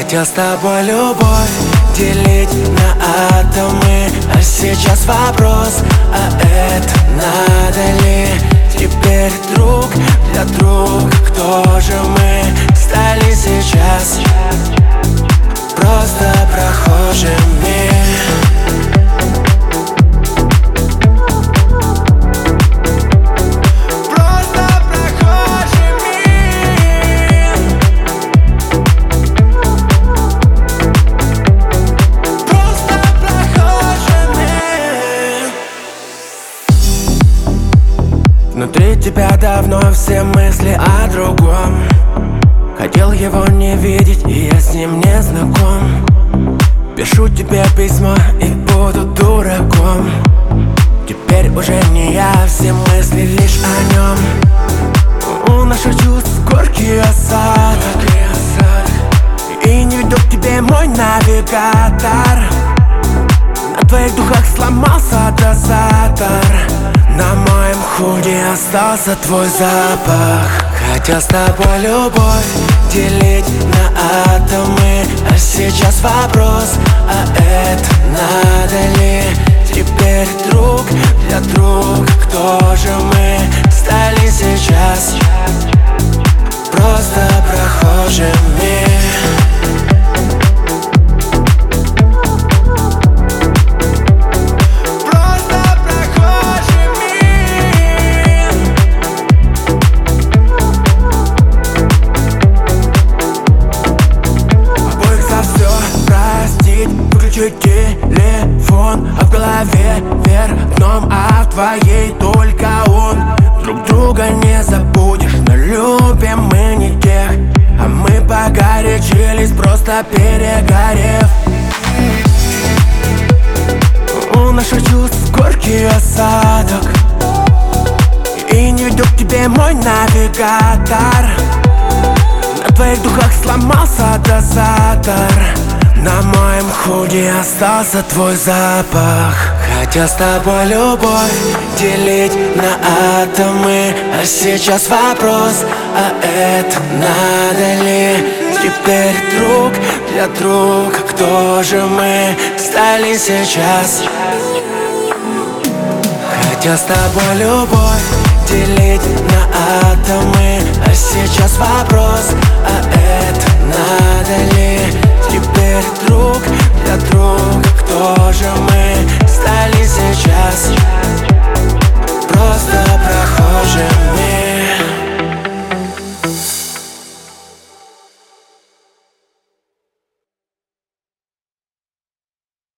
Хотел с тобой любовь делить на атомы, а сейчас вопрос, а это надо ли? Теперь друг для друга, кто же мы стали сейчас? Просто прохожими. Внутри тебя давно все мысли о другом. Хотел его не видеть, и я с ним не знаком. Пишу тебе письма и буду дураком. Теперь уже не я, все мысли лишь о нем. У наших чувств горький осадок, и не веду к тебе мой навигатор. На твоих духах сломался дозатор. На моем худе остался твой запах. Хотел с тобой любовь делить на атомы, а сейчас вопрос, а это надо ли? Теперь друг для друга, кто же мы стали сейчас? Просто прохожими. Телефон, а в голове вверх дном, а в твоей только он. Друг друга не забудешь, но любим мы не тех. А мы погорячились, просто перегорев. У наших чувств горький осадок, и не веду к тебе мой навигатор. На твоих духах сломался дозатор. На моем худе остался твой запах. Хотел с тобой любовь делить на атомы, а сейчас вопрос, а это надо ли? Теперь друг для друга, кто же мы стали сейчас? Хотел с тобой любовь делить на атомы, а сейчас вопрос,